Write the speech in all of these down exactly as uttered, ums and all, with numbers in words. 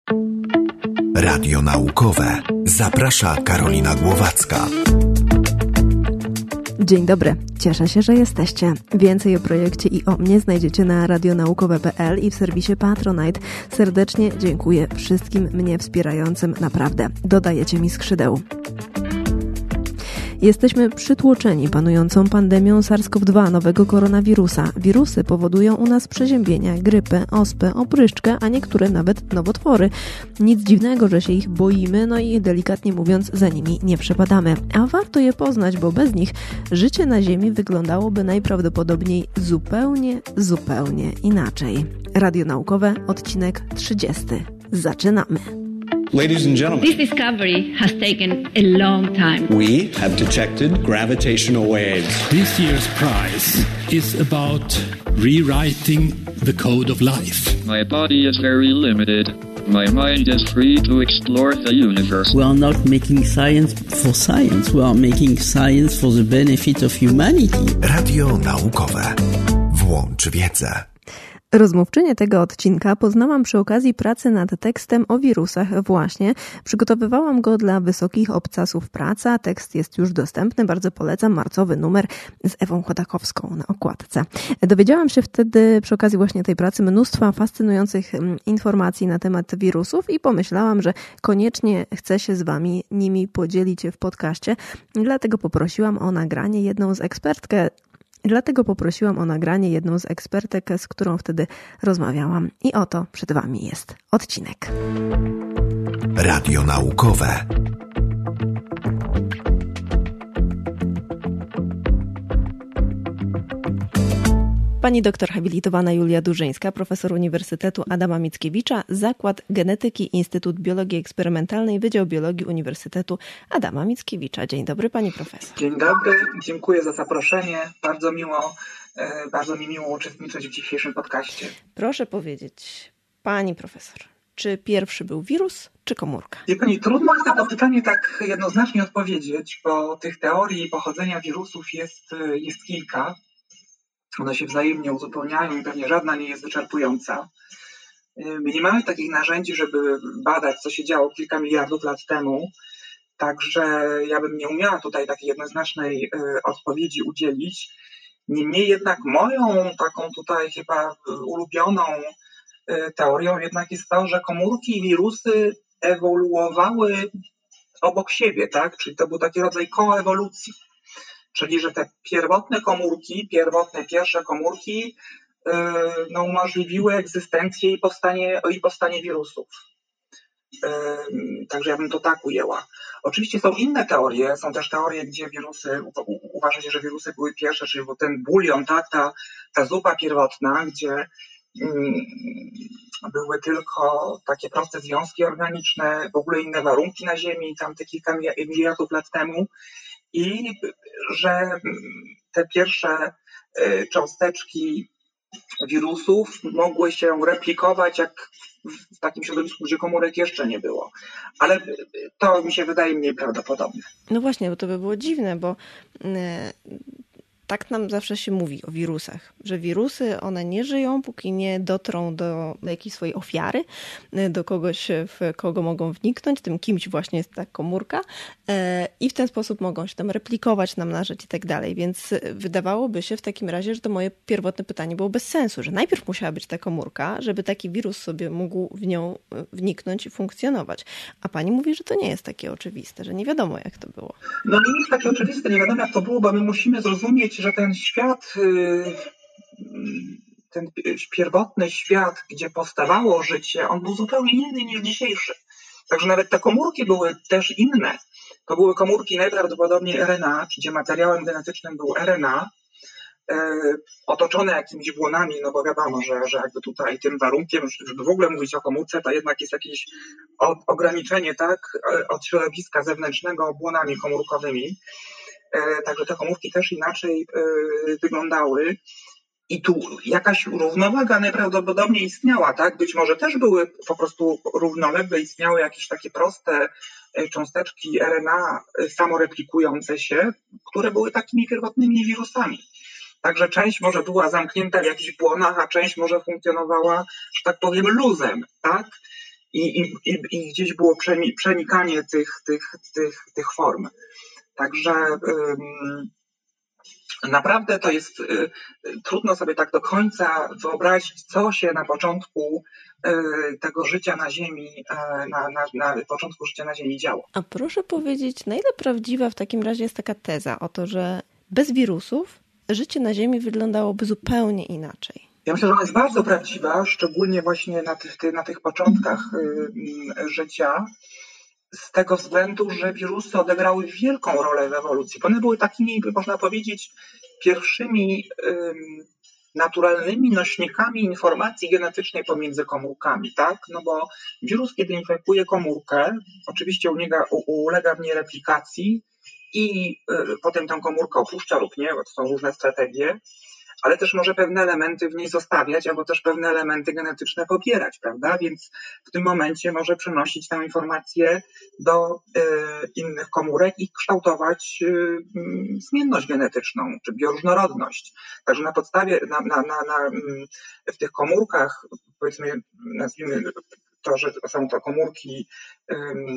Radio Naukowe. Zaprasza Karolina Głowacka. Dzień dobry, cieszę się, że jesteście. Więcej o projekcie i o mnie znajdziecie na radionaukowe kropka p l i w serwisie Patronite. Serdecznie dziękuję wszystkim mnie wspierającym, naprawdę. Dodajecie mi skrzydeł. Jesteśmy przytłoczeni panującą pandemią SARS-CoV dwa, nowego koronawirusa. Wirusy powodują u nas przeziębienia, grypę, ospę, opryszczkę, a niektóre nawet nowotwory. Nic dziwnego, że się ich boimy, no i delikatnie mówiąc za nimi nie przepadamy. A warto je poznać, bo bez nich życie na Ziemi wyglądałoby najprawdopodobniej zupełnie, zupełnie inaczej. Radio Naukowe, odcinek trzydziesty. Zaczynamy. Ladies and gentlemen, this discovery has taken a long time. We have detected gravitational waves. This year's prize is about rewriting the code of life. My body is very limited. My mind is free to explore the universe. We are not making science for science. We are making science for the benefit of humanity. Radio Naukowe. Włącz wiedzę. Rozmówczynię tego odcinka poznałam przy okazji pracy nad tekstem o wirusach właśnie. Przygotowywałam go dla wysokich obcasów praca. Tekst jest już dostępny, bardzo polecam. Marcowy numer z Ewą Chodakowską na okładce. Dowiedziałam się wtedy przy okazji właśnie tej pracy mnóstwa fascynujących informacji na temat wirusów i pomyślałam, że koniecznie chcę się z wami nimi podzielić w podcaście. Dlatego poprosiłam o nagranie jedną z ekspertkę Dlatego poprosiłam o nagranie jedną z ekspertek, z którą wtedy rozmawiałam. I oto przed wami jest odcinek. Radio Naukowe. Pani doktor habilitowana Julia Durzyńska, profesor Uniwersytetu Adama Mickiewicza, Zakład Genetyki, Instytut Biologii Eksperymentalnej, Wydział Biologii Uniwersytetu Adama Mickiewicza. Dzień dobry, pani profesor. Dzień dobry, dziękuję za zaproszenie. Bardzo miło, bardzo mi miło uczestniczyć w dzisiejszym podcaście. Proszę powiedzieć, pani profesor, czy pierwszy był wirus, czy komórka? Wie pani, trudno jest na to pytanie tak jednoznacznie odpowiedzieć, bo tych teorii pochodzenia wirusów jest, jest kilka. One się wzajemnie uzupełniają i pewnie żadna nie jest wyczerpująca. My nie mamy takich narzędzi, żeby badać, co się działo kilka miliardów lat temu, także ja bym nie umiała tutaj takiej jednoznacznej odpowiedzi udzielić. Niemniej jednak moją taką tutaj chyba ulubioną teorią jednak jest to, że komórki i wirusy ewoluowały obok siebie, tak? Czyli to był taki rodzaj koewolucji. Czyli, że te pierwotne komórki, pierwotne pierwsze komórki yy, no, umożliwiły egzystencję i powstanie, i powstanie wirusów. Yy, także ja bym to tak ujęła. Oczywiście są inne teorie, są też teorie, gdzie wirusy, u, uważa się, że wirusy były pierwsze, czyli ten bulion, tak, ta, ta zupa pierwotna, gdzie yy, były tylko takie proste związki organiczne, w ogóle inne warunki na Ziemi, tam te kilka miliardów lat temu. I że te pierwsze cząsteczki wirusów mogły się replikować jak w takim środowisku, gdzie komórek jeszcze nie było. Ale to mi się wydaje mniej prawdopodobne. No właśnie, bo to by było dziwne, bo tak nam zawsze się mówi o wirusach, że wirusy, one nie żyją, póki nie dotrą do, do jakiejś swojej ofiary, do kogoś, w kogo mogą wniknąć, tym kimś właśnie jest ta komórka i w ten sposób mogą się tam replikować, namnażać i tak dalej. Więc wydawałoby się w takim razie, że to moje pierwotne pytanie było bez sensu, że najpierw musiała być ta komórka, żeby taki wirus sobie mógł w nią wniknąć i funkcjonować. A pani mówi, że to nie jest takie oczywiste, że nie wiadomo jak to było. No nie jest takie oczywiste, nie wiadomo jak to było, bo my musimy zrozumieć, że ten świat, ten pierwotny świat, gdzie powstawało życie, on był zupełnie inny niż dzisiejszy. Także nawet te komórki były też inne. To były komórki najprawdopodobniej R N A, gdzie materiałem genetycznym był R N A, otoczone jakimiś błonami, no bo wiadomo, że, że jakby tutaj tym warunkiem, żeby w ogóle mówić o komórce, to jednak jest jakieś ograniczenie, tak, od środowiska zewnętrznego błonami komórkowymi. Także te komórki też inaczej wyglądały i tu jakaś równowaga najprawdopodobniej istniała, tak? Być może też były po prostu równolegle, istniały jakieś takie proste cząsteczki R N A samoreplikujące się, które były takimi pierwotnymi wirusami. Także część może była zamknięta w jakichś błonach, a część może funkcjonowała, że tak powiem, luzem, tak? i, i, i gdzieś było przenikanie tych, tych, tych, tych form. Także naprawdę to jest trudno sobie tak do końca wyobrazić, co się na początku tego życia na Ziemi, na, na, na początku życia na Ziemi działo. A proszę powiedzieć, na ile prawdziwa w takim razie jest taka teza o to, że bez wirusów życie na Ziemi wyglądałoby zupełnie inaczej? Ja myślę, że ona jest bardzo prawdziwa, szczególnie właśnie na tych, na tych początkach życia, z tego względu, że wirusy odegrały wielką rolę w ewolucji. One były takimi, można powiedzieć, pierwszymi um, naturalnymi nośnikami informacji genetycznej pomiędzy komórkami, tak? No bo wirus, kiedy infekuje komórkę, oczywiście ulega, ulega w niej replikacji i y, potem tę komórkę opuszcza lub nie, bo to są różne strategie, ale też może pewne elementy w niej zostawiać, albo też pewne elementy genetyczne pobierać, prawda? Więc w tym momencie może przenosić tę informację do y, innych komórek i kształtować y, y, zmienność genetyczną, czy bioróżnorodność. Także na podstawie, na, na, na, na, w tych komórkach, powiedzmy, nazwijmy to, że są to komórki y,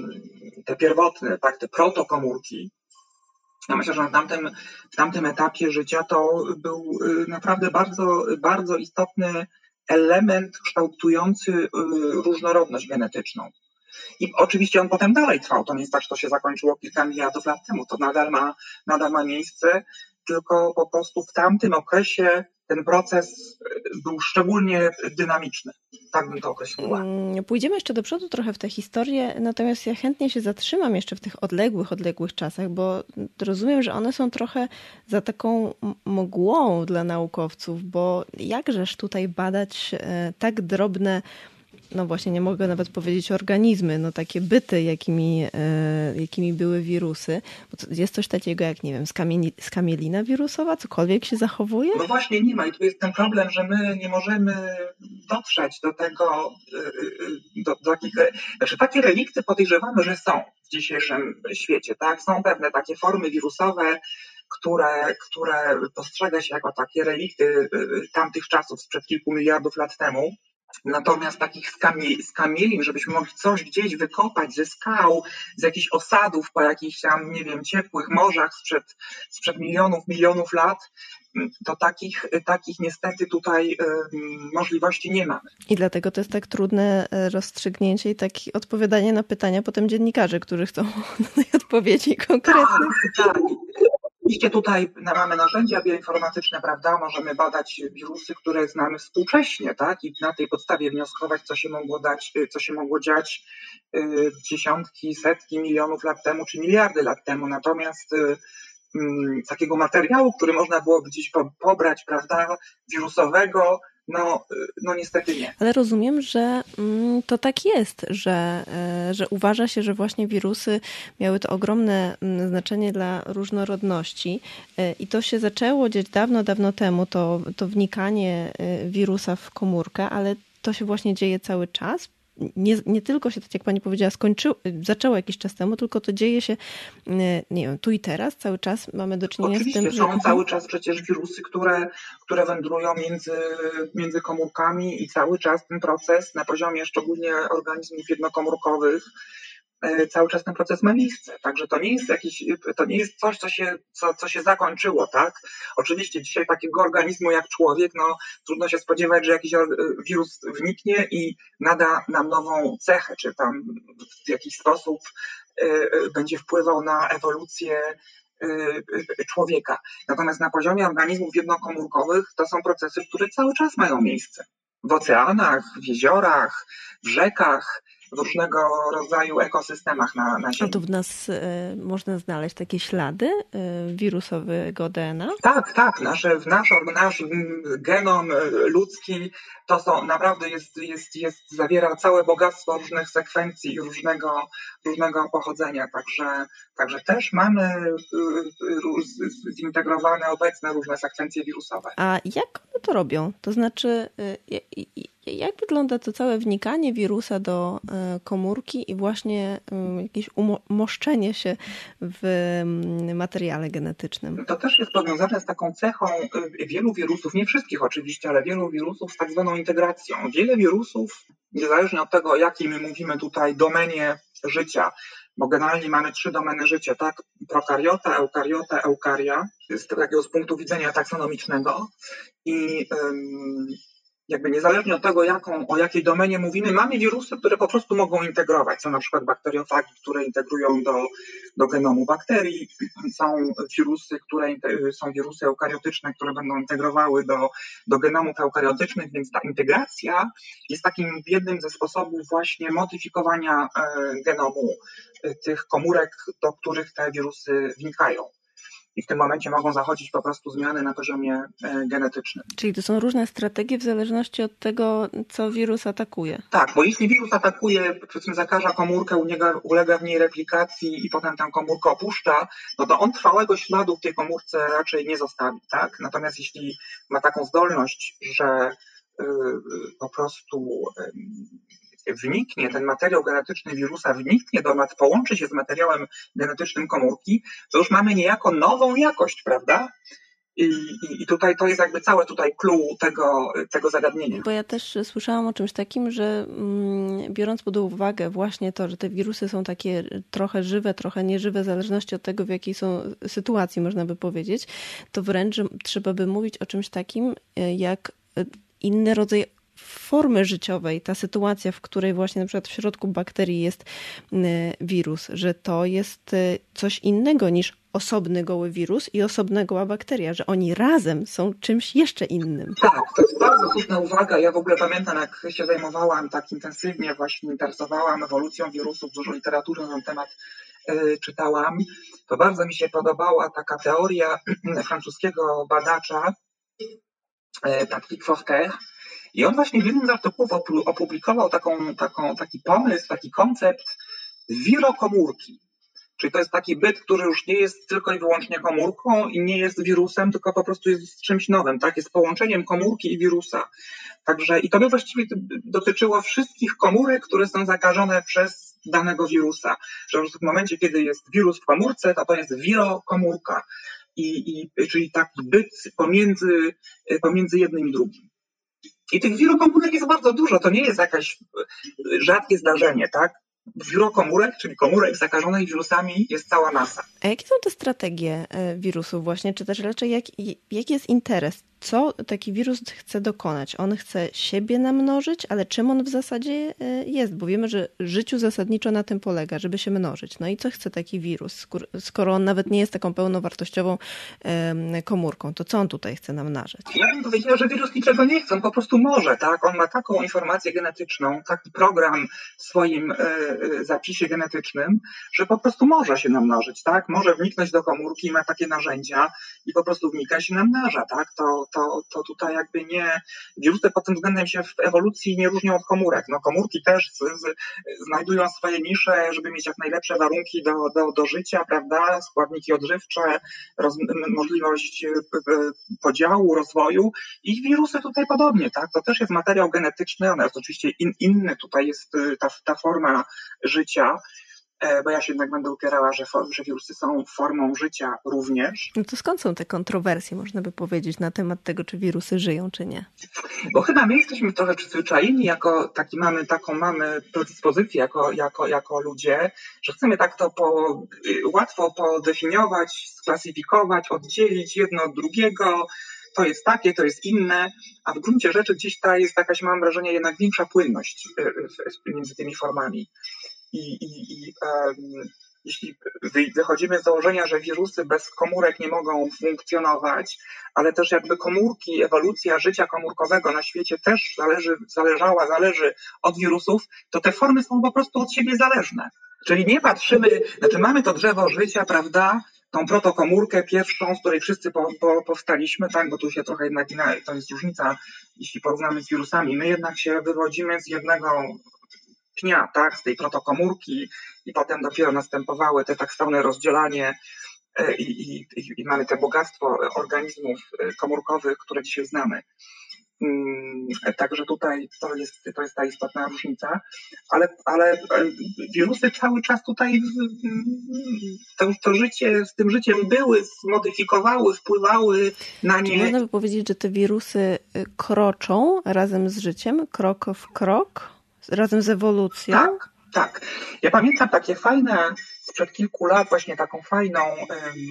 te pierwotne, tak, te protokomórki. Ja myślę, że na tamtym, w tamtym etapie życia to był naprawdę bardzo, bardzo istotny element kształtujący różnorodność genetyczną. I oczywiście on potem dalej trwał. To nie jest tak, że to się zakończyło kilka miliardów lat temu. To nadal ma, nadal ma miejsce, tylko po prostu w tamtym okresie ten proces był szczególnie dynamiczny. Tak bym to określiła. Pójdziemy jeszcze do przodu trochę w tę historię, natomiast ja chętnie się zatrzymam jeszcze w tych odległych, odległych czasach, bo rozumiem, że one są trochę za taką mgłą dla naukowców, bo jakżeż tutaj badać tak drobne, no właśnie nie mogę nawet powiedzieć organizmy, no takie byty, jakimi, e, jakimi były wirusy. Bo to jest coś takiego jak, nie wiem, skamieli, skamielina wirusowa, cokolwiek się zachowuje? No właśnie nie ma i tu jest ten problem, że my nie możemy dotrzeć do tego, do, do takich, znaczy takie relikty podejrzewamy, że są w dzisiejszym świecie, tak? Są pewne takie formy wirusowe, które, które postrzega się jako takie relikty tamtych czasów sprzed kilku miliardów lat temu. Natomiast takich skamielin, żebyśmy mogli coś gdzieś wykopać ze skał, z jakichś osadów po jakichś tam, nie wiem, ciepłych morzach sprzed, sprzed milionów, milionów lat, to takich, takich niestety tutaj um, możliwości nie mamy. I dlatego to jest tak trudne rozstrzygnięcie i takie odpowiadanie na pytania potem dziennikarzy, którzy chcą odpowiedzi konkretnych. Tak, tak. Oczywiście tutaj mamy narzędzia bioinformatyczne, prawda? Możemy badać wirusy, które znamy współcześnie, tak? I na tej podstawie wnioskować, co się mogło dać, co się mogło dziać y, dziesiątki, setki milionów lat temu, czy miliardy lat temu. Natomiast y, y, takiego materiału, który można było gdzieś po, pobrać, prawda, wirusowego, no, no niestety nie. Ale rozumiem, że to tak jest, że, że uważa się, że właśnie wirusy miały to ogromne znaczenie dla różnorodności i to się zaczęło dziać dawno, dawno temu, to, to wnikanie wirusa w komórkę, ale to się właśnie dzieje cały czas. Nie, nie tylko się, tak jak pani powiedziała, skończyło, zaczęło jakiś czas temu, tylko to dzieje się, nie wiem, tu i teraz, cały czas mamy do czynienia Oczywiście, z tym, że... Oczywiście, są cały czas przecież wirusy, które, które wędrują między, między komórkami i cały czas ten proces na poziomie szczególnie organizmów jednokomórkowych, cały czas ten proces ma miejsce. Także to nie jest jakiś, to nie jest coś, co się, co, co się zakończyło, tak? Oczywiście dzisiaj takiego organizmu jak człowiek, no trudno się spodziewać, że jakiś wirus wniknie i nada nam nową cechę, czy tam w jakiś sposób y, będzie wpływał na ewolucję y, człowieka. Natomiast na poziomie organizmów jednokomórkowych to są procesy, które cały czas mają miejsce. W oceanach, w jeziorach, w rzekach, w różnego rodzaju ekosystemach na, na Ziemi. A tu w nas y, można znaleźć takie ślady y, wirusowego D N A? Tak, tak. Nasze, nasz, nasz genom ludzki to są naprawdę jest, jest, jest, zawiera całe bogactwo różnych sekwencji i różnego, różnego pochodzenia. Także, także też mamy zintegrowane obecne różne sekwencje wirusowe. A jak one to robią? To znaczy, y, y, Jak wygląda to całe wnikanie wirusa do komórki i właśnie jakieś umoszczenie się w materiale genetycznym? To też jest powiązane z taką cechą wielu wirusów, nie wszystkich oczywiście, ale wielu wirusów z tak zwaną integracją. Wiele wirusów, niezależnie od tego, o jakiej my mówimy tutaj domenie życia, bo generalnie mamy trzy domeny życia, tak? Prokariota, eukariota, eukaria, z takiego z punktu widzenia taksonomicznego i ym, jakby niezależnie od tego, jaką, o jakiej domenie mówimy, mamy wirusy, które po prostu mogą integrować. Są na przykład bakteriofagi, które integrują do, do genomu bakterii. Są wirusy, które są wirusy eukariotyczne, które będą integrowały do, do genomów eukariotycznych, więc ta integracja jest takim jednym ze sposobów właśnie modyfikowania e, genomu e, tych komórek, do których te wirusy wnikają. I w tym momencie mogą zachodzić po prostu zmiany na poziomie genetycznym. Czyli to są różne strategie w zależności od tego, co wirus atakuje. Tak, bo jeśli wirus atakuje, powiedzmy zakaża komórkę, ulega, ulega w niej replikacji i potem tę komórkę opuszcza, no to on trwałego śladu w tej komórce raczej nie zostawi, tak? Natomiast jeśli ma taką zdolność, że yy, po prostu yy, wniknie, ten materiał genetyczny wirusa wniknie do, połączy się z materiałem genetycznym komórki, to już mamy niejako nową jakość, prawda? I, i, i tutaj to jest jakby całe tutaj clue tego, tego zagadnienia. Bo ja też słyszałam o czymś takim, że mm, biorąc pod uwagę właśnie to, że te wirusy są takie trochę żywe, trochę nieżywe, w zależności od tego, w jakiej są sytuacji, można by powiedzieć, to wręcz trzeba by mówić o czymś takim, jak inny rodzaj formy życiowej, ta sytuacja, w której właśnie na przykład w środku bakterii jest wirus, że to jest coś innego niż osobny goły wirus i osobna goła bakteria, że oni razem są czymś jeszcze innym. Tak, to jest bardzo słuszna uwaga. Ja w ogóle pamiętam, jak się zajmowałam tak intensywnie, właśnie interesowałam ewolucją wirusów, dużo literatury na ten temat y, czytałam, to bardzo mi się podobała taka teoria francuskiego badacza y, Patrick Forquer. I on właśnie w jednym z artykułów opublikował taką, taką, taki pomysł, taki koncept wirokomórki. Czyli to jest taki byt, który już nie jest tylko i wyłącznie komórką i nie jest wirusem, tylko po prostu jest czymś nowym, tak? Jest połączeniem komórki i wirusa. Także i to by właściwie dotyczyło wszystkich komórek, które są zakażone przez danego wirusa. Że w momencie, kiedy jest wirus w komórce, to to jest wirokomórka. I, i, czyli taki byt pomiędzy, pomiędzy jednym i drugim. I tych wirokomórek jest bardzo dużo, to nie jest jakieś rzadkie zdarzenie, tak? Wirokomórek, czyli komórek zakażonych wirusami, jest cała masa. A jakie są te strategie wirusów właśnie, czy też raczej jak, jaki jest interes? Co taki wirus chce dokonać? On chce siebie namnożyć, ale czym on w zasadzie jest? Bo wiemy, że życiu zasadniczo na tym polega, żeby się mnożyć. No i co chce taki wirus, skoro on nawet nie jest taką pełnowartościową komórką? To co on tutaj chce namnażać? Ja bym powiedziała, że wirus niczego nie chce, on po prostu może, tak? On ma taką informację genetyczną, taki program w swoim zapisie genetycznym, że po prostu może się namnożyć, tak? Może wniknąć do komórki, ma takie narzędzia i po prostu wnika i się namnaża, tak? To To, to tutaj jakby nie, wirusy pod tym względem się w ewolucji nie różnią od komórek. No komórki też z, z, znajdują swoje nisze, żeby mieć jak najlepsze warunki do, do, do życia, prawda, składniki odżywcze, roz, możliwość podziału, rozwoju i wirusy tutaj podobnie, tak, to też jest materiał genetyczny, on jest oczywiście in, inny, tutaj jest ta, ta forma życia, bo ja się jednak będę upierała, że, że wirusy są formą życia również. No to skąd są te kontrowersje, można by powiedzieć, na temat tego, czy wirusy żyją, czy nie? Bo chyba my jesteśmy trochę przyzwyczajeni, jako taki mamy, taką mamy predyspozycję jako, jako, jako ludzie, że chcemy tak to po, łatwo podefiniować, sklasyfikować, oddzielić jedno od drugiego. To jest takie, to jest inne, a w gruncie rzeczy gdzieś ta jest jakaś, mam wrażenie, jednak większa płynność między tymi formami. I, i, i um, jeśli wychodzimy z założenia, że wirusy bez komórek nie mogą funkcjonować, ale też jakby komórki, ewolucja życia komórkowego na świecie też zależy, zależała, zależy od wirusów, to te formy są po prostu od siebie zależne. Czyli nie patrzymy, znaczy mamy to drzewo życia, prawda, tą protokomórkę pierwszą, z której wszyscy po, po, powstaliśmy, tak, bo tu się trochę jednak, to jest różnica, jeśli porównamy z wirusami. My jednak się wywodzimy z jednego pnia, tak, z tej protokomórki i potem dopiero następowały te tak zwane rozdzielanie i, i, i mamy te bogactwo organizmów komórkowych, które dzisiaj znamy. Także tutaj to jest, to jest ta istotna różnica, ale, ale wirusy cały czas tutaj to, to życie, z tym życiem były, zmodyfikowały, wpływały na nie. Czy można by powiedzieć, że te wirusy kroczą razem z życiem, krok w krok, razem z ewolucją? Tak, tak. Ja pamiętam takie fajne, sprzed kilku lat właśnie taką fajną um,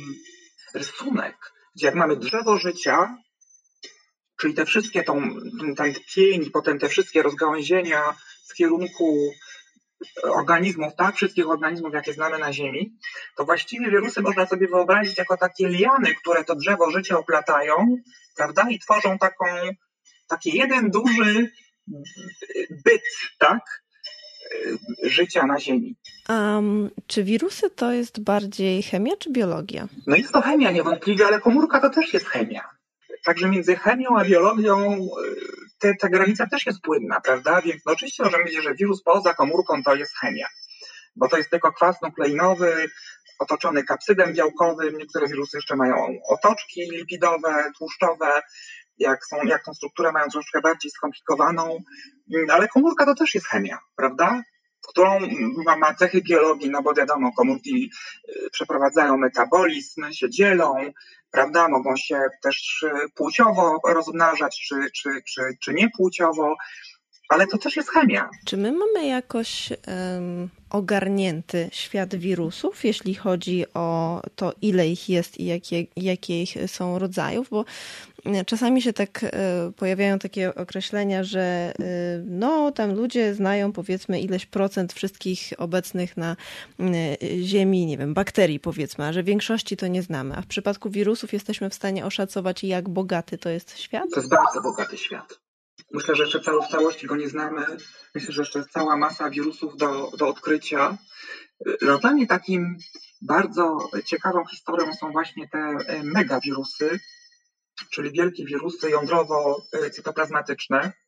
rysunek, gdzie jak mamy drzewo życia, czyli te wszystkie, tą, ten pień, potem te wszystkie rozgałęzienia w kierunku organizmów, tak, wszystkich organizmów, jakie znamy na Ziemi, to właściwie wirusy można sobie wyobrazić jako takie liany, które to drzewo życia oplatają, prawda, i tworzą taką, taki jeden duży byt, tak, życia na Ziemi. Um, czy wirusy to jest bardziej chemia czy biologia? No jest to chemia niewątpliwie, ale komórka to też jest chemia. Także między chemią a biologią te, ta granica też jest płynna, prawda? Więc no oczywiście możemy powiedzieć, że wirus poza komórką to jest chemia, bo to jest tylko kwas nukleinowy otoczony kapsydem białkowym. Niektóre wirusy jeszcze mają otoczki lipidowe, tłuszczowe, jak, są, jak tą strukturę mają troszkę bardziej skomplikowaną, ale komórka to też jest chemia, prawda? Którą ma, ma cechy biologii, no bo wiadomo, komórki przeprowadzają metabolizm, się dzielą, prawda, mogą się też płciowo rozmnażać, czy, czy, czy, czy niepłciowo, ale to też jest chemia. Czy my mamy jakoś um, ogarnięty świat wirusów, jeśli chodzi o to, ile ich jest i jakie, jakie ich są rodzajów? Bo czasami się tak pojawiają takie określenia, że no tam ludzie znają powiedzmy ileś procent wszystkich obecnych na Ziemi, nie wiem, bakterii powiedzmy, a że większości to nie znamy. A w przypadku wirusów jesteśmy w stanie oszacować, jak bogaty to jest świat? To jest bardzo bogaty świat. Myślę, że jeszcze w całości go nie znamy. Myślę, że jeszcze jest cała masa wirusów do, do odkrycia. No, dla mnie takim bardzo ciekawą historią są właśnie te megawirusy, czyli wielkie wirusy jądrowo-cytoplazmatyczne.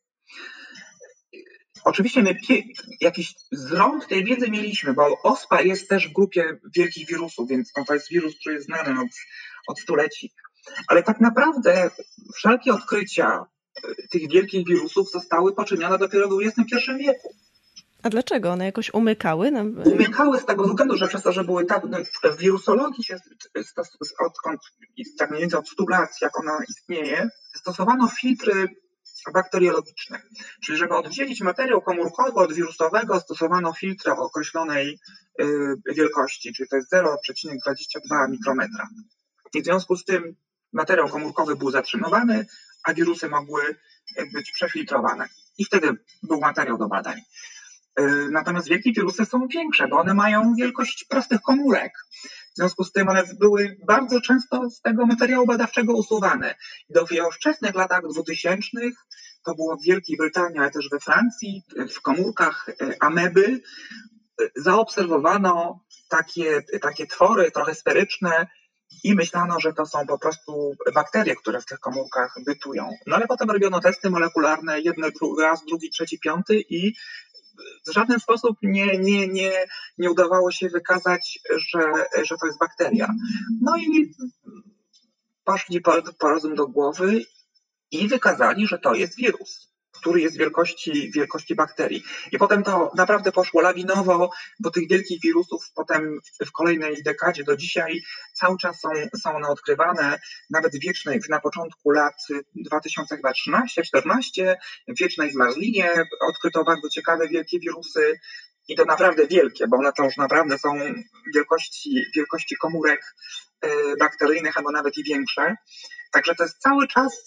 Oczywiście my pie- jakiś zrąb tej wiedzy mieliśmy, bo ospa jest też w grupie wielkich wirusów, więc no, to jest wirus, który jest znany od, od stuleci. Ale tak naprawdę wszelkie odkrycia tych wielkich wirusów zostały poczynione dopiero w dwudziestym pierwszym wieku. A dlaczego? One jakoś umykały? Nam... Umykały z tego względu, że przez to, że były tak, w wirusologii się, odkąd, tak mniej więcej od stu lat, jak ona istnieje, stosowano filtry bakteriologiczne. Czyli żeby oddzielić materiał komórkowy od wirusowego, stosowano filtr o określonej wielkości, czyli to jest zero przecinek dwadzieścia dwa mikrometra. I w związku z tym materiał komórkowy był zatrzymywany, a wirusy mogły być przefiltrowane. I wtedy był materiał do badań. Natomiast wielkie wirusy są większe, bo one mają wielkość prostych komórek. W związku z tym one były bardzo często z tego materiału badawczego usuwane. I do w wczesnych latach dwutysięcznych, to było w Wielkiej Brytanii, ale też we Francji, w komórkach ameby zaobserwowano takie, takie twory trochę sferyczne, i myślano, że to są po prostu bakterie, które w tych komórkach bytują. No ale potem robiono testy molekularne, jeden raz, drugi, trzeci, piąty i w żaden sposób nie, nie, nie, nie udawało się wykazać, że, że to jest bakteria. No i poszli po, po rozum do głowy i wykazali, że to jest wirus, który jest wielkości, wielkości bakterii. I potem to naprawdę poszło lawinowo, bo tych wielkich wirusów potem w kolejnej dekadzie do dzisiaj cały czas są, są one odkrywane, nawet w wiecznej, na początku lat dwa tysiące trzynaście czternaście, w wiecznej zmarzlinie odkryto bardzo ciekawe wielkie wirusy i to naprawdę wielkie, bo one to już naprawdę są wielkości, wielkości komórek bakteryjnych albo nawet i większe. Także to jest cały czas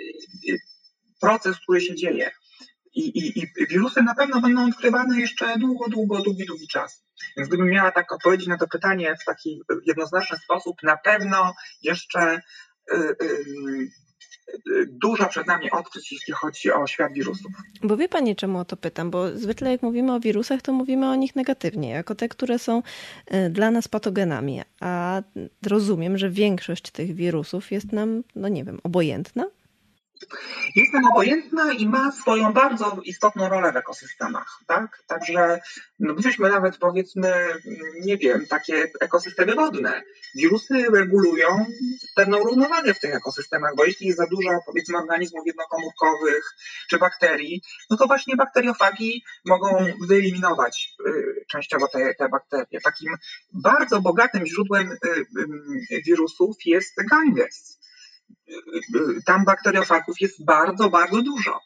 proces, który się dzieje. I, i, I wirusy na pewno będą odkrywane jeszcze długo, długo, długi, długi czas. Więc gdybym miała tak odpowiedzieć na to pytanie w taki jednoznaczny sposób, na pewno jeszcze y, y, y, dużo przed nami odkryć, jeśli chodzi o świat wirusów. Bo wie Pani, czemu o to pytam? Bo zwykle jak mówimy o wirusach, to mówimy o nich negatywnie, jako te, które są dla nas patogenami. A rozumiem, że większość tych wirusów jest nam, no nie wiem, obojętna? Jest nam obojętna i ma swoją bardzo istotną rolę w ekosystemach, tak? Także no byśmy nawet, powiedzmy, nie wiem, takie ekosystemy wodne. Wirusy regulują pewną równowagę w tych ekosystemach, bo jeśli jest za dużo, powiedzmy, organizmów jednokomórkowych czy bakterii, no to właśnie bakteriofagi mogą wyeliminować y, częściowo te, te bakterie. Takim bardzo bogatym źródłem y, y, wirusów jest Ganges. Tam bakteriofagów jest bardzo, bardzo dużo.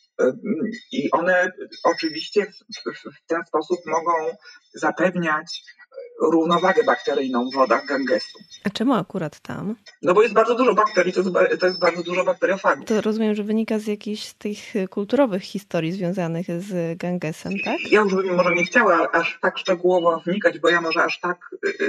I one oczywiście w, w ten sposób mogą zapewniać równowagę bakteryjną w wodach Gangesu. A czemu akurat tam? No bo jest bardzo dużo bakterii, to jest, to jest bardzo dużo bakteriofagów. To rozumiem, że wynika z jakichś z tych kulturowych historii związanych z Gangesem, tak? Ja już bym może nie chciała aż tak szczegółowo wnikać, bo ja może aż tak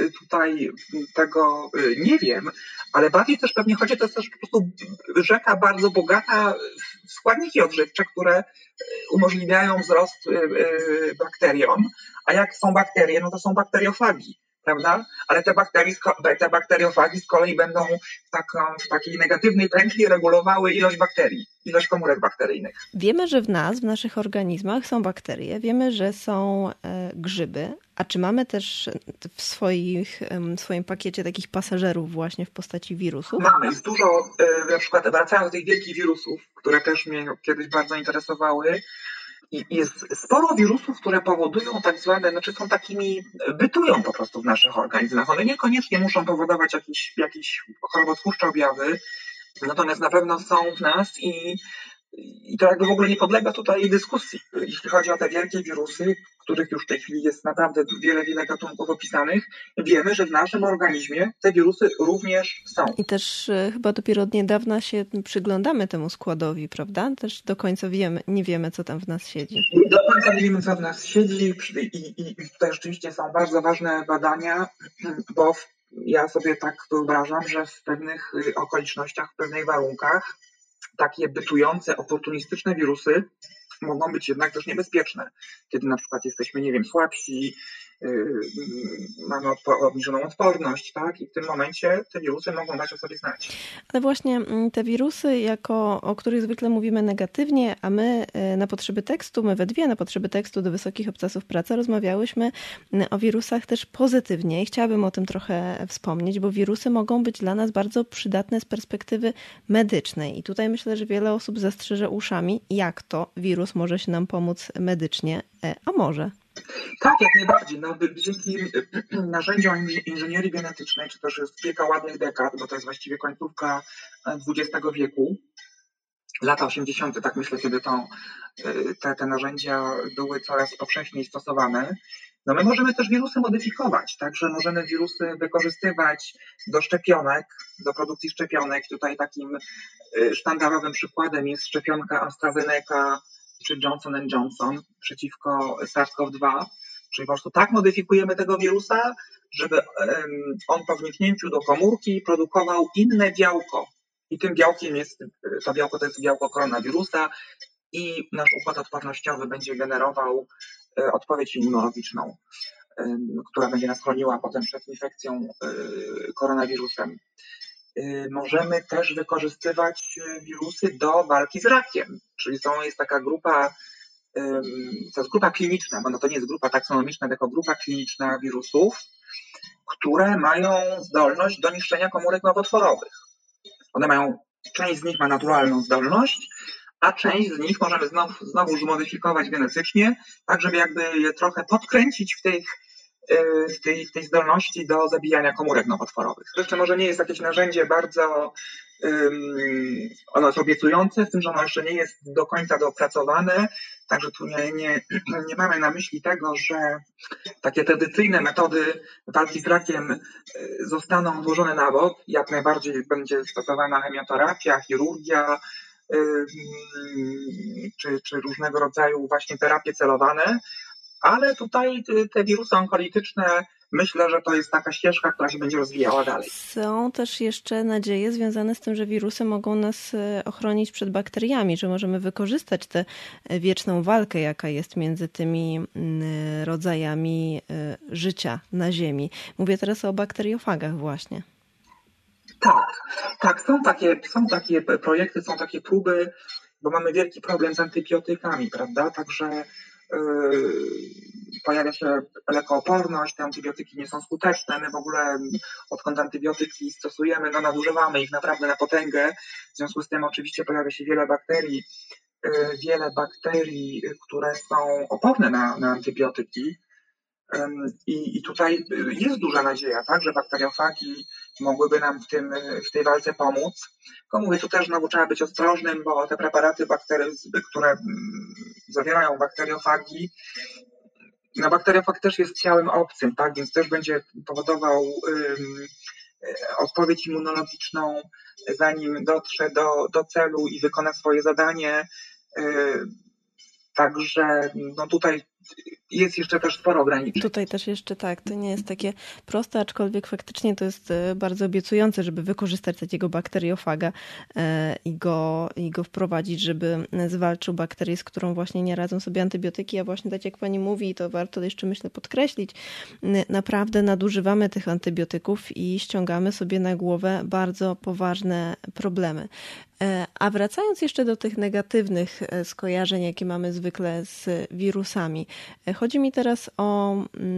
tutaj tego nie wiem, ale bardziej też pewnie chodzi, to jest też po prostu rzeka bardzo bogata w składniki odżywcze, które umożliwiają wzrost bakteriom, a jak są bakterie, no to są bakteriofagi, prawda? Ale te, bakterii, te bakteriofagi z kolei będą w, taką, w takiej negatywnej pętli regulowały ilość bakterii, ilość komórek bakteryjnych. Wiemy, że w nas, w naszych organizmach są bakterie, wiemy, że są e, grzyby, a czy mamy też w, swoich, w swoim pakiecie takich pasażerów właśnie w postaci wirusów? Mamy, jest dużo, e, na przykład wracając do tych wielkich wirusów, które też mnie kiedyś bardzo interesowały, i jest sporo wirusów, które powodują tak zwane, znaczy są takimi, bytują po prostu w naszych organizmach. One niekoniecznie muszą powodować jakieś, jakieś chorobotwórcze objawy, natomiast na pewno są w nas i, i to jakby w ogóle nie podlega tutaj dyskusji. Jeśli chodzi o te wielkie wirusy, których już w tej chwili jest naprawdę wiele, wiele gatunków opisanych, wiemy, że w naszym organizmie te wirusy również są. I też chyba dopiero od niedawna się przyglądamy temu składowi, prawda? Też do końca wiemy, nie wiemy, co tam w nas siedzi. Do końca nie wiemy, co w nas siedzi i, i, i tutaj rzeczywiście są bardzo ważne badania, bo ja sobie tak wyobrażam, że w pewnych okolicznościach, w pewnych warunkach takie bytujące, oportunistyczne wirusy mogą być jednak też niebezpieczne. Kiedy na przykład jesteśmy, nie wiem, słabsi, yy, mamy odpo- obniżoną odporność, tak? I w tym momencie te wirusy mogą dać o sobie znać. Ale właśnie te wirusy, jako, o których zwykle mówimy negatywnie, a my na potrzeby tekstu, my we dwie na potrzeby tekstu do Wysokich Obcasów Praca rozmawiałyśmy o wirusach też pozytywnie i chciałabym o tym trochę wspomnieć, bo wirusy mogą być dla nas bardzo przydatne z perspektywy medycznej. I tutaj myślę, że wiele osób zastrzeże uszami, jak to wirus może się nam pomóc medycznie, a może. Tak, jak najbardziej. No, dzięki narzędziom inżynierii genetycznej, czy też jest kilka ładnych dekad, bo to jest właściwie końcówka dwudziestego wieku, lata osiemdziesiąte, tak myślę, kiedy to, te, te narzędzia były coraz powszechniej stosowane. No my możemy też wirusy modyfikować, także możemy wirusy wykorzystywać do szczepionek, do produkcji szczepionek. Tutaj takim sztandarowym przykładem jest szczepionka AstraZeneca czy Johnson and Johnson przeciwko SARS-CoV dwa, czyli po prostu tak modyfikujemy tego wirusa, żeby on po wniknięciu do komórki produkował inne białko. I tym białkiem jest, to białko to jest białko koronawirusa i nasz układ odpornościowy będzie generował odpowiedź immunologiczną, która będzie nas chroniła potem przed infekcją koronawirusem. Możemy też wykorzystywać wirusy do walki z rakiem, czyli są, jest taka grupa, to jest grupa kliniczna, bo no to nie jest grupa taksonomiczna, tylko grupa kliniczna wirusów, które mają zdolność do niszczenia komórek nowotworowych. One mają, część z nich ma naturalną zdolność, a część z nich możemy znowu, znowu zmodyfikować genetycznie, tak żeby jakby je trochę podkręcić w tej, w tej, w tej zdolności do zabijania komórek nowotworowych. To jeszcze może nie jest jakieś narzędzie bardzo um, ono jest obiecujące, z tym, że ono jeszcze nie jest do końca dopracowane, także tu nie, nie, nie mamy na myśli tego, że takie tradycyjne metody walki z rakiem zostaną odłożone na bok. Jak najbardziej będzie stosowana chemioterapia, chirurgia, czy, czy różnego rodzaju właśnie terapie celowane, ale tutaj te wirusy onkolityczne, myślę, że to jest taka ścieżka, która się będzie rozwijała dalej. Są też jeszcze nadzieje związane z tym, że wirusy mogą nas ochronić przed bakteriami, że możemy wykorzystać tę wieczną walkę, jaka jest między tymi rodzajami życia na Ziemi. Mówię teraz o bakteriofagach właśnie. Tak, tak, są takie, są takie projekty, są takie próby, bo mamy wielki problem z antybiotykami, prawda? Także yy, pojawia się lekooporność, te antybiotyki nie są skuteczne, my w ogóle odkąd antybiotyki stosujemy, no nadużywamy ich naprawdę na potęgę, w związku z tym oczywiście pojawia się wiele bakterii, yy, wiele bakterii, które są oporne na, na antybiotyki. I, I tutaj jest duża nadzieja, tak, że bakteriofagi mogłyby nam w, tym, w tej walce pomóc. Tylko mówię, tu też znowu trzeba być ostrożnym, bo te preparaty, baktery, które zawierają bakteriofagi, no bakteriofag też jest ciałem obcym, tak, więc też będzie powodował um, odpowiedź immunologiczną, zanim dotrze do, do celu i wykona swoje zadanie. Um, Także no tutaj jest jeszcze też sporo ograniczeń. Tutaj też jeszcze tak, to nie jest takie proste, aczkolwiek faktycznie to jest bardzo obiecujące, żeby wykorzystać takiego bakteriofaga i go, i go wprowadzić, żeby zwalczył bakterię, z którą właśnie nie radzą sobie antybiotyki, a właśnie tak jak pani mówi, to warto jeszcze myślę podkreślić, naprawdę nadużywamy tych antybiotyków i ściągamy sobie na głowę bardzo poważne problemy. A wracając jeszcze do tych negatywnych skojarzeń, jakie mamy zwykle z wirusami, chodzi mi teraz o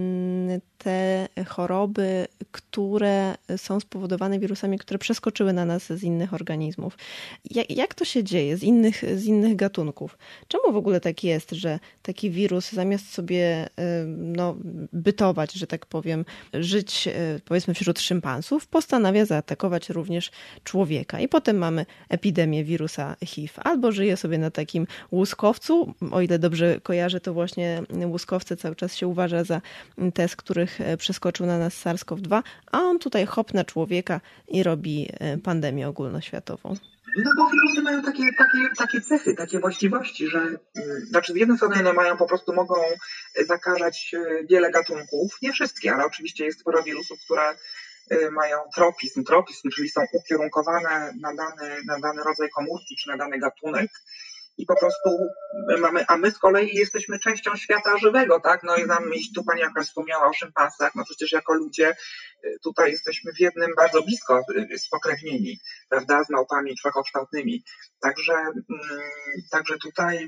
te choroby, które są spowodowane wirusami, które przeskoczyły na nas z innych organizmów. Jak, jak to się dzieje z innych, z innych gatunków? Czemu w ogóle tak jest, że taki wirus zamiast sobie no, bytować, że tak powiem, żyć powiedzmy wśród szympansów, postanawia zaatakować również człowieka i potem mamy epidemię wirusa H I V. Albo żyje sobie na takim łuskowcu, o ile dobrze kojarzę, to właśnie łuskowce cały czas się uważa za te, z których przeskoczył na nas SARS-CoV dwa, a on tutaj hop na człowieka i robi pandemię ogólnoświatową. No bo wirusy mają takie, takie, takie cechy, takie właściwości, że znaczy z jednej strony no mają po prostu mogą zakażać wiele gatunków, nie wszystkie, ale oczywiście jest sporo wirusów, które mają tropizm, tropizm, czyli są ukierunkowane na dany, na dany rodzaj komórki czy na dany gatunek. I po prostu mamy, a my z kolei jesteśmy częścią świata żywego, tak? No i nam, tu pani jakaś wspomniała o szympansach, no przecież jako ludzie tutaj jesteśmy w jednym bardzo blisko spokrewnieni, prawda, z małpami czworkokształtnymi. Także, także tutaj,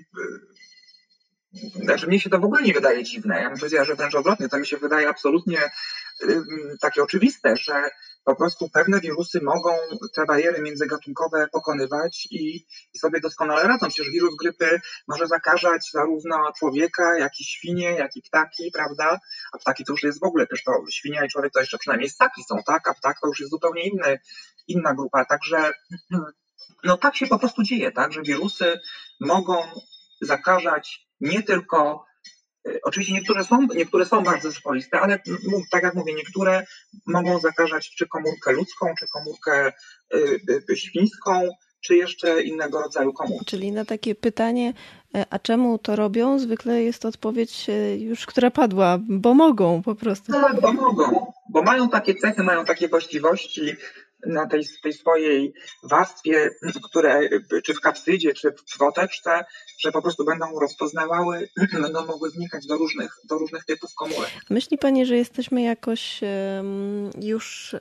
znaczy mnie się to w ogóle nie wydaje dziwne. Ja bym powiedziała, że wręcz odwrotnie, to mi się wydaje absolutnie takie oczywiste, że po prostu pewne wirusy mogą te bariery międzygatunkowe pokonywać i, i sobie doskonale radzą. Przecież wirus grypy może zakażać zarówno człowieka, jak i świnie, jak i ptaki, prawda? A ptaki to już jest w ogóle, też to świnia i człowiek to jeszcze przynajmniej ssaki są, tak? A ptak to już jest zupełnie inny, inna grupa. Także no tak się po prostu dzieje, tak? Że wirusy mogą zakażać nie tylko Oczywiście niektóre są, niektóre są bardzo swoiste, ale tak jak mówię, niektóre mogą zakażać czy komórkę ludzką, czy komórkę y, świńską, czy jeszcze innego rodzaju komórki. Czyli na takie pytanie, a czemu to robią, zwykle jest odpowiedź już, która padła, bo mogą po prostu. Tak, bo mogą, bo mają takie cechy, mają takie właściwości na tej, tej swojej warstwie, które czy w kapsydzie, czy w oteczce, że po prostu będą rozpoznawały, będą mogły wnikać do różnych, do różnych typów komórek. Myśli pani, że jesteśmy jakoś już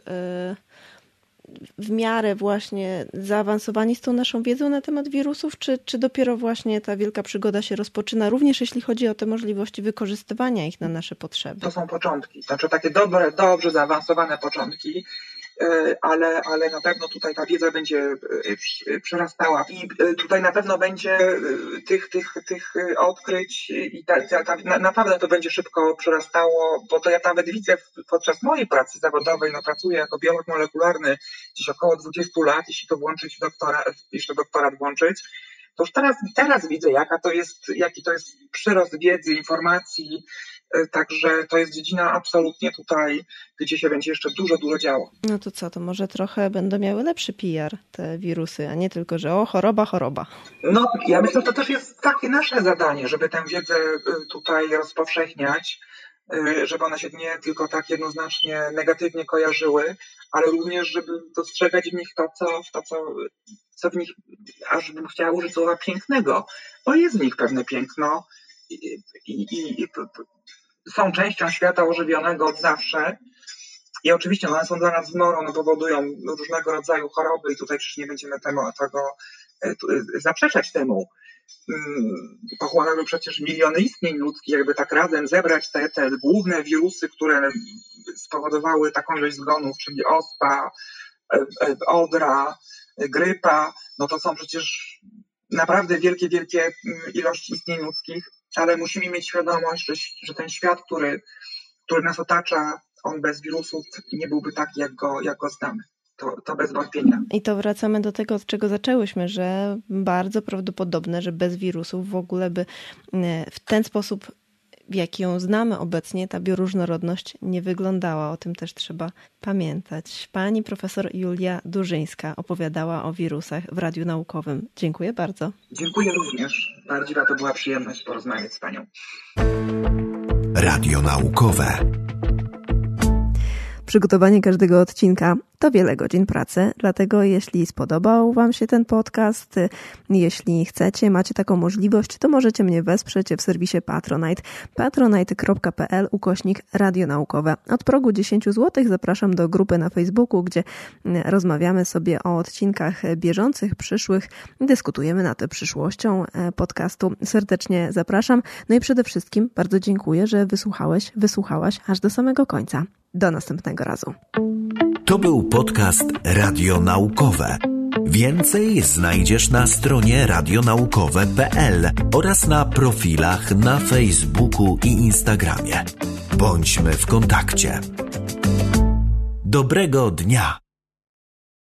w miarę właśnie zaawansowani z tą naszą wiedzą na temat wirusów, czy, czy dopiero właśnie ta wielka przygoda się rozpoczyna, również jeśli chodzi o te możliwości wykorzystywania ich na nasze potrzeby? To są początki, znaczy takie dobre, dobrze zaawansowane początki, ale, ale na pewno tutaj ta wiedza będzie przerastała i tutaj na pewno będzie tych, tych, tych odkryć i ta, ta, ta, naprawdę to będzie szybko przerastało, bo to ja nawet widzę podczas mojej pracy zawodowej, no pracuję jako biolog molekularny gdzieś około dwudziestu lat, jeśli to włączyć doktora, jeszcze doktorat włączyć, to już teraz, teraz widzę, jaka to jest, jaki to jest przyrost wiedzy, informacji, także to jest dziedzina absolutnie tutaj, gdzie się będzie jeszcze dużo, dużo działo. No to co, to może trochę będą miały lepszy P R te wirusy, a nie tylko, że o, choroba, choroba. No, ja myślę, że to też jest takie nasze zadanie, żeby tę wiedzę tutaj rozpowszechniać, żeby one się nie tylko tak jednoznacznie negatywnie kojarzyły, ale również, żeby dostrzegać w nich to, co, to, co, co w nich, aż bym chciała użyć słowa pięknego, bo jest w nich pewne piękno i, i, i, i są częścią świata ożywionego od zawsze I oczywiście one są dla nas zmorą, one powodują różnego rodzaju choroby i tutaj przecież nie będziemy temu, tego zaprzeczać temu. Pochłonęły przecież miliony istnień ludzkich, jakby tak razem zebrać te, te główne wirusy, które spowodowały taką ilość zgonów, czyli ospa, odra, grypa, no to są przecież naprawdę wielkie, wielkie ilości istnień ludzkich, ale musimy mieć świadomość, że, że ten świat, który, który nas otacza, on bez wirusów nie byłby taki, jak go, jak go znamy. To, to bez wątpienia. I to wracamy do tego, od czego zaczęłyśmy, że bardzo prawdopodobne, że bez wirusów w ogóle by w ten sposób, w jaki ją znamy obecnie, ta bioróżnorodność nie wyglądała. O tym też trzeba pamiętać. Pani profesor Julia Durzyńska opowiadała o wirusach w Radiu Naukowym. Dziękuję bardzo. Dziękuję również. Prawdziwa to była przyjemność porozmawiać z panią. Radio Naukowe. Przygotowanie każdego odcinka to wiele godzin pracy, dlatego jeśli spodobał Wam się ten podcast, jeśli chcecie, macie taką możliwość, to możecie mnie wesprzeć w serwisie Patronite, patronite.pl ukośnik radionaukowe. Od progu dziesięć złotych zapraszam do grupy na Facebooku, gdzie rozmawiamy sobie o odcinkach bieżących, przyszłych, dyskutujemy nad przyszłością podcastu. Serdecznie zapraszam. No i przede wszystkim bardzo dziękuję, że wysłuchałeś, wysłuchałaś aż do samego końca. Do następnego razu. To był podcast Radio Naukowe. Więcej znajdziesz na stronie radionaukowe kropka p l oraz na profilach na Facebooku i Instagramie. Bądźmy w kontakcie. Dobrego dnia!